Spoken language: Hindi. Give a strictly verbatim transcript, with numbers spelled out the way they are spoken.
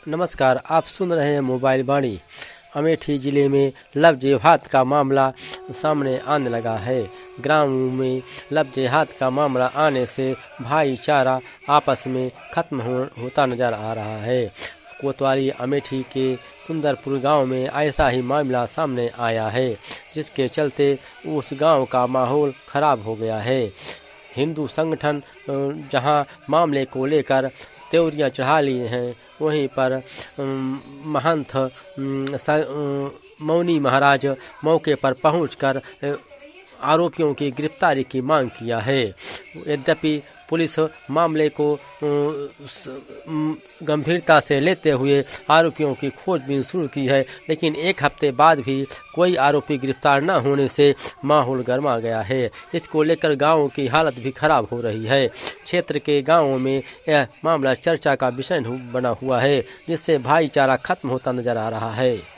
नमस्कार, आप सुन रहे हैं मोबाइल वाणी। अमेठी जिले में लव जिहाद का मामला सामने आने लगा है। ग्रामों में लव जिहाद का मामला आने से भाईचारा आपस में खत्म हो, होता नजर आ रहा है। कोतवाली अमेठी के सुंदरपुर गांव में ऐसा ही मामला सामने आया है, जिसके चलते उस गांव का माहौल खराब हो गया है। हिंदू संगठन जहां मामले को लेकर त्योरियां चढ़ा ली हैं, वहीं पर महंत मौनी महाराज मौके पर पहुंचकर आरोपियों की गिरफ्तारी की मांग किया है। यद्यपि पुलिस मामले को गंभीरता से लेते हुए आरोपियों की खोजबीन शुरू की है, लेकिन एक हफ्ते बाद भी कोई आरोपी गिरफ्तार न होने से माहौल गर्मा गया है। इसको लेकर गांवों की हालत भी खराब हो रही है। क्षेत्र के गांवों में यह मामला चर्चा का विषय बना हुआ है, जिससे भाईचारा खत्म होता नजर आ रहा है।